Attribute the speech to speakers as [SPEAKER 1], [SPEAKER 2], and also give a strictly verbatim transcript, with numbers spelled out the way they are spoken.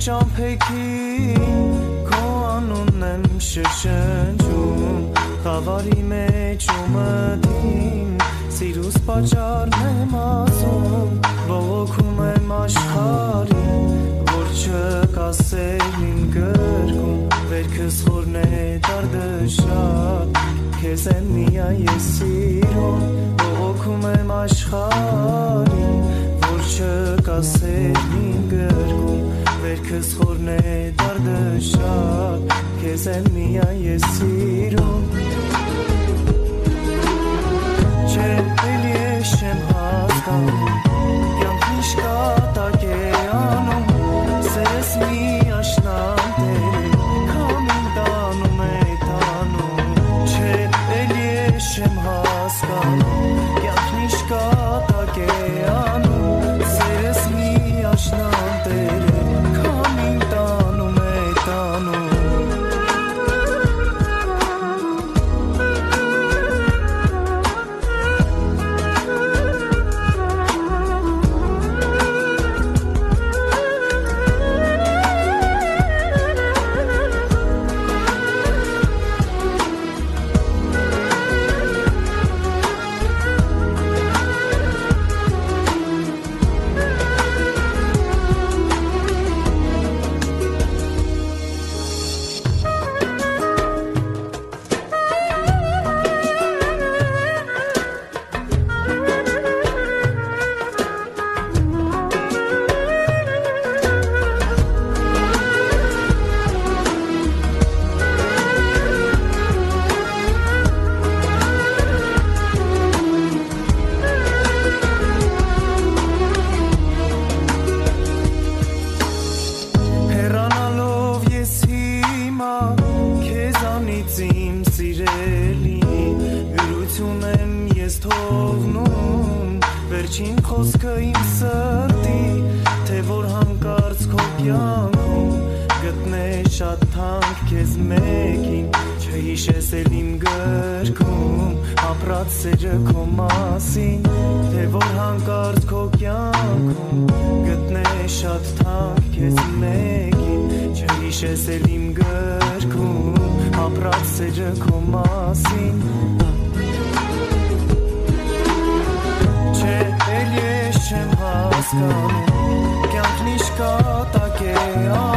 [SPEAKER 1] Ճամփեքին քո անունն եմ շշնջում Խավարի մեջ ու մտին Սիրուս պատճառն եմ ասում Բողոքում եմ աշխարհին Որ չկասել իմ գրկում Վերքս խորն է դարդը շատ Քեզ եմ միայն ես սիրում Բողոքում եմ աշխարհին Որ չկասել իմ գրկում Վերքս խորն է դարդը շատ Քեզ եմ միայն ես սիրում Չէ, էլի ես չեմ հասկանում Կյանքն ինչ կատակ է անում Սերս մի աշնան տեր Քամին տանում է տանում Չէ, էլի ես չեմ հասկանում Կյանքն ինչ կատակ է անում Սերս մի աշնան տեր Կյանքն ինչ կատակ է